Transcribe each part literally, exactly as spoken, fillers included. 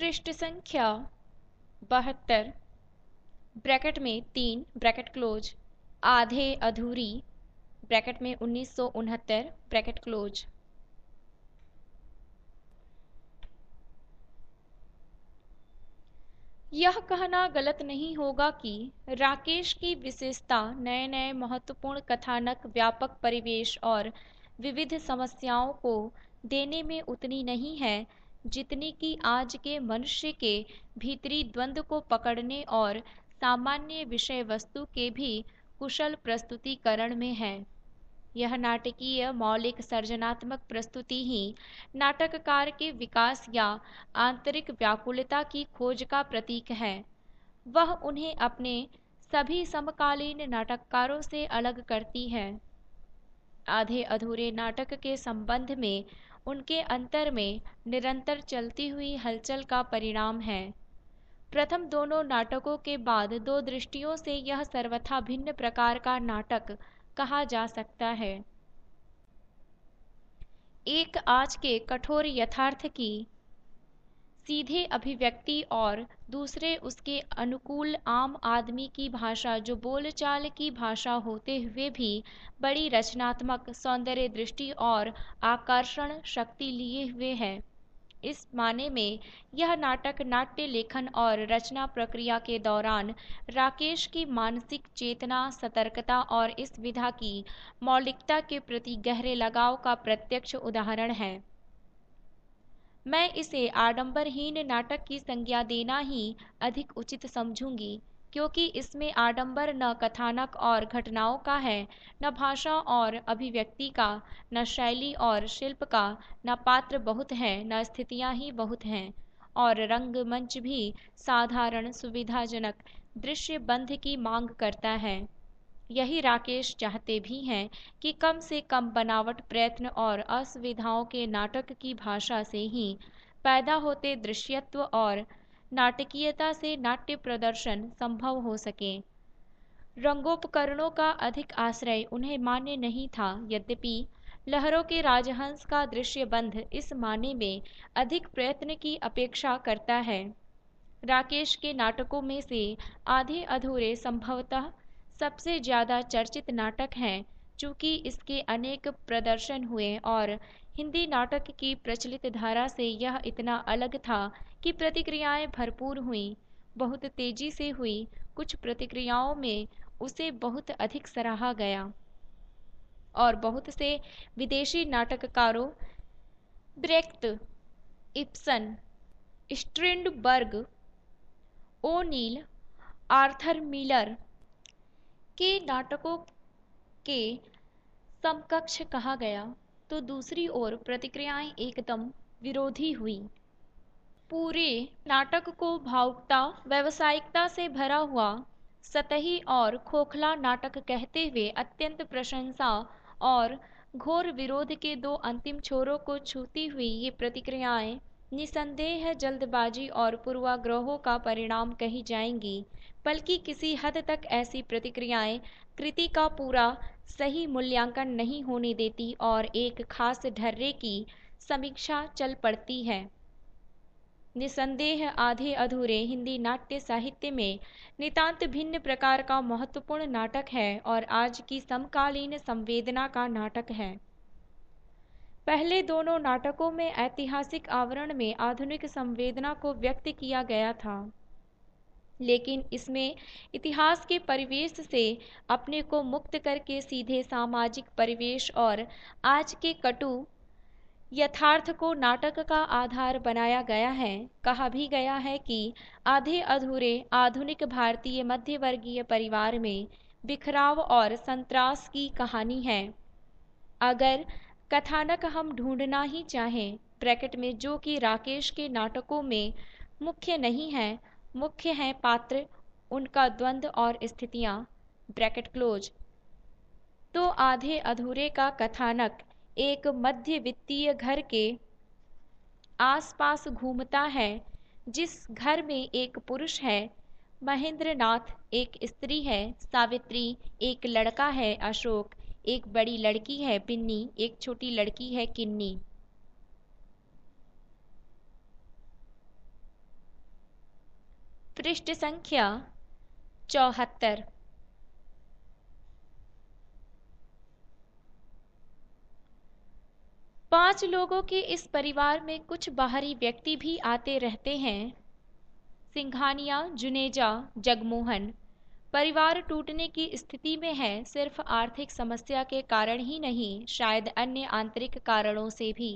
पृष्ठ संख्या बहत्तर, ब्रैकेट में तीन ब्रैकेट क्लोज, आधे अधूरी, ब्रैकेट में उन्नीस सौ उनहत्तर ब्रैकेट क्लोज। यह कहना गलत नहीं होगा कि राकेश की विशेषता नए नए महत्वपूर्ण कथानक, व्यापक परिवेश और विविध समस्याओं को देने में उतनी नहीं है जितनी कि आज के मनुष्य के भीतरी द्वंद्व को पकड़ने और सामान्य विषय वस्तु के भी कुशल प्रस्तुतिकरण में है। यह नाटकीय मौलिक सृजनात्मक प्रस्तुति ही नाटककार के विकास या आंतरिक व्याकुलता की खोज का प्रतीक है। वह उन्हें अपने सभी समकालीन नाटककारों से अलग करती है। आधे अधूरे नाटक के संबंध में उनके अंतर में निरंतर चलती हुई हलचल का परिणाम है। प्रथम दोनों नाटकों के बाद दो दृष्टियों से यह सर्वथा भिन्न प्रकार का नाटक कहा जा सकता है। एक आज के कठोर यथार्थ की सीधे अभिव्यक्ति और दूसरे उसके अनुकूल आम आदमी की भाषा, जो बोलचाल की भाषा होते हुए भी बड़ी रचनात्मक सौंदर्य दृष्टि और आकर्षण शक्ति लिए हुए है। इस माने में यह नाटक नाट्य लेखन और रचना प्रक्रिया के दौरान राकेश की मानसिक चेतना, सतर्कता और इस विधा की मौलिकता के प्रति गहरे लगाव का प्रत्यक्ष उदाहरण है। मैं इसे आडंबरहीन नाटक की संज्ञा देना ही अधिक उचित समझूंगी, क्योंकि इसमें आडंबर न कथानक और घटनाओं का है, न भाषा और अभिव्यक्ति का, न शैली और शिल्प का, न पात्र बहुत हैं, न स्थितियां ही बहुत हैं, और रंगमंच भी साधारण सुविधाजनक दृश्य बंध की मांग करता है। यही राकेश चाहते भी हैं कि कम से कम बनावट, प्रयत्न और असुविधाओं के नाटक की भाषा से ही पैदा होते दृश्यत्व और नाटकीयता से नाट्य प्रदर्शन संभव हो सके। रंगोपकरणों का अधिक आश्रय उन्हें मान्य नहीं था, यद्यपि लहरों के राजहंस का दृश्य बंध इस माने में अधिक प्रयत्न की अपेक्षा करता है। राकेश के नाटकों में से आधे अधूरे संभवतः सबसे ज्यादा चर्चित नाटक हैं, चूंकि इसके अनेक प्रदर्शन हुए और हिंदी नाटक की प्रचलित धारा से यह इतना अलग था कि प्रतिक्रियाएं भरपूर हुईं, बहुत तेजी से हुई। कुछ प्रतिक्रियाओं में उसे बहुत अधिक सराहा गया और बहुत से विदेशी नाटककारों, Brecht, Ibsen, Strindberg, O'Neill, Arthur Miller के नाटकों के समकक्ष कहा गया, तो दूसरी ओर प्रतिक्रियाएं एकदम विरोधी हुई। पूरे नाटक को भावुकता, व्यावसायिकता से भरा हुआ, सतही और खोखला नाटक कहते हुए अत्यंत प्रशंसा और घोर विरोध के दो अंतिम छोरों को छूती हुई ये प्रतिक्रियाएं निसंदेह जल्दबाजी और पूर्वाग्रहों का परिणाम कही जाएंगी, बल्कि किसी हद तक ऐसी प्रतिक्रियाएं कृति का पूरा सही मूल्यांकन नहीं होने देती और एक खास ढर्रे की समीक्षा चल पड़ती है। निसंदेह आधे अधूरे हिंदी नाट्य साहित्य में नितांत भिन्न प्रकार का महत्वपूर्ण नाटक है और आज की समकालीन संवेदना का नाटक है। पहले दोनों नाटकों में ऐतिहासिक आवरण में आधुनिक संवेदना को व्यक्त किया गया था, लेकिन इसमें इतिहास के परिवेश से अपने को मुक्त करके सीधे सामाजिक परिवेश और आज के कटु यथार्थ को नाटक का आधार बनाया गया है। कहा भी गया है कि आधे अधूरे आधुनिक भारतीय मध्यवर्गीय परिवार में बिखराव और संत्रास की कहानी है। अगर कथानक हम ढूंढना ही चाहें, ब्रैकेट में, जो कि राकेश के नाटकों में मुख्य नहीं है, मुख्य हैं पात्र, उनका द्वंद्व और स्थितियां, ब्रैकेट क्लोज, तो आधे अधूरे का कथानक एक मध्य वित्तीय घर के आसपास घूमता है, जिस घर में एक पुरुष है, महेंद्रनाथ, एक स्त्री है, सावित्री, एक लड़का है, अशोक, एक बड़ी लड़की है, पिन्नी, एक छोटी लड़की है, किन्नी। पृष्ठ संख्या चौहत्तर। पांच लोगों के इस परिवार में कुछ बाहरी व्यक्ति भी आते रहते हैं। सिंघानिया, जुनेजा, जगमोहन। परिवार टूटने की स्थिति में है, सिर्फ आर्थिक समस्या के कारण ही नहीं, शायद अन्य आंतरिक कारणों से भी।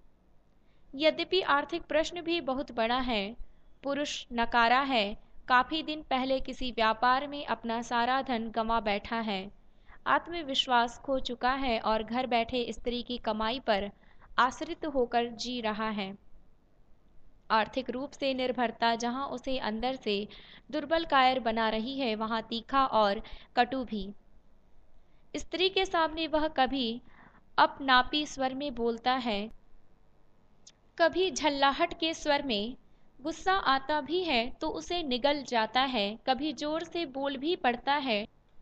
यद्यपि आर्थिक प्रश्न भी बहुत बड़ा है। पुरुष नकारा है, काफी दिन पहले किसी व्यापार में अपना सारा धन गंवा बैठा है। आत्मविश्वास खो चुका है और घर बैठे स्त्री की कमाई पर आश्रित होकर जी रहा है। आर्थिक रूप से निर्भरता जहां उसे अंदर से दुर्बल कायर बना रही है, वहां तीखा और कटु भी। स्त्री के सामने वह कभी अपनापी स्वर में बोलता है, कभी झल्लाहट के स्वर में। गुस्सा आता भी है तो उसे निगल जाता है, कभी जोर से बोल भी पड़ता है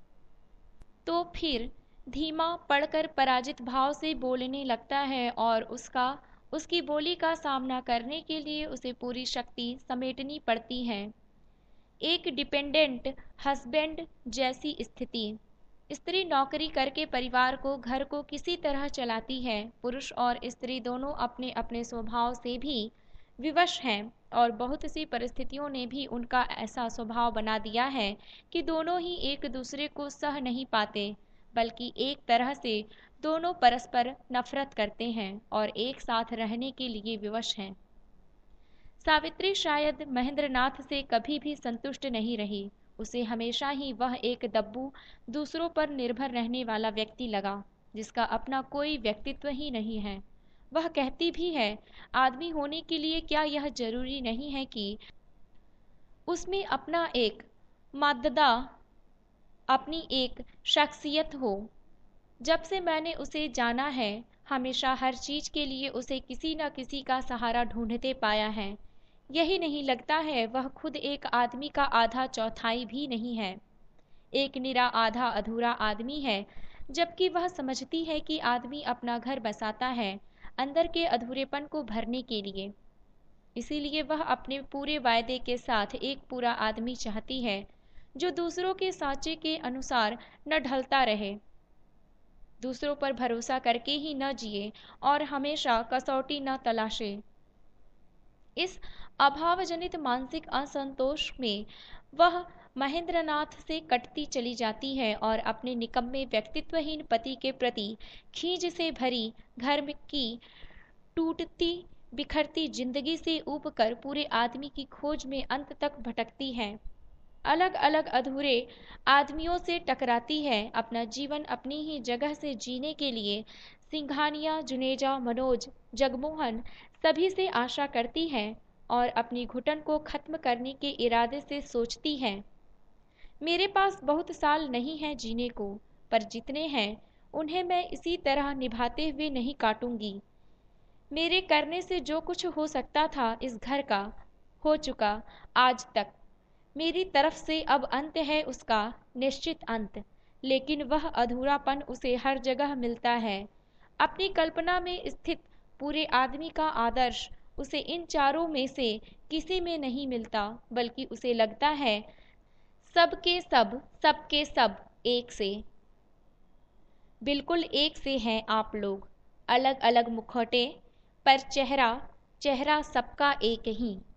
तो फिर धीमा पड़कर पराजित भाव से बोलने लगता है, और उसका उसकी बोली का सामना करने के लिए उसे पूरी शक्ति समेटनी पड़ती है। एक डिपेंडेंट हस्बैंड जैसी स्थिति। स्त्री नौकरी करके परिवार को, घर को किसी तरह चलाती है। पुरुष और स्त्री दोनों अपने अपने स्वभाव से भी विवश हैं, और बहुत सी परिस्थितियों ने भी उनका ऐसा स्वभाव बना दिया है कि दोनों ही एक दूसरे को सह नहीं पाते, बल्कि एक तरह से दोनों परस्पर नफरत करते हैं और एक साथ रहने के लिए विवश हैं। सावित्री शायद महेंद्रनाथ से कभी भी संतुष्ट नहीं रही। उसे हमेशा ही वह एक दब्बू, दूसरों पर निर्भर रहने वाला व्यक्ति लगा, जिसका अपना कोई व्यक्तित्व ही नहीं है। वह कहती भी है, आदमी होने के लिए क्या यह जरूरी नहीं है कि उसमें अपना एक माददा, अपनी एक शख्सियत हो। जब से मैंने उसे जाना है, हमेशा हर चीज के लिए उसे किसी न किसी का सहारा ढूंढते पाया है। यही नहीं लगता है वह खुद एक आदमी का आधा चौथाई भी नहीं है, एक निरा आधा अधूरा आदमी है, जबकि वह समझती है कि आदमी अपना घर बसाता है अंदर के अधूरेपन को भरने के लिए। इसीलिए वह अपने पूरे वायदे के साथ एक पूरा आदमी चाहती है, जो दूसरों के साँचे के अनुसार न ढलता रहे, दूसरों पर भरोसा करके ही न जिए और हमेशा कसौटी न तलाशे। इस अभावजनित मानसिक असंतोष में वह महेंद्रनाथ से कटती चली जाती है और अपने निकम्मे व्यक्तित्वहीन पति के प्रति खींच से भरी घर में की टूटती बिखरती जिंदगी से ऊबकर पूरे आदमी की खोज में अंत तक भटकती है। अलग अलग अधूरे आदमियों से टकराती है। अपना जीवन अपनी ही जगह से जीने के लिए सिंघानिया, जुनेजा, मनोज, जगमोहन सभी से आशा करती है और अपनी घुटन को खत्म करने के इरादे से सोचती है, मेरे पास बहुत साल नहीं हैं जीने को, पर जितने हैं उन्हें मैं इसी तरह निभाते हुए नहीं काटूंगी। मेरे करने से जो कुछ हो सकता था इस घर का, हो चुका आज तक। मेरी तरफ से अब अंत है उसका, निश्चित अंत। लेकिन वह अधूरापन उसे हर जगह मिलता है। अपनी कल्पना में स्थित पूरे आदमी का आदर्श उसे इन चारों में से किसी में नहीं मिलता, बल्कि उसे लगता है सब के सब, सब के सब एक से, बिल्कुल एक से हैं आप लोग, अलग अलग मुखौटे पर चेहरा, चेहरा सबका एक ही।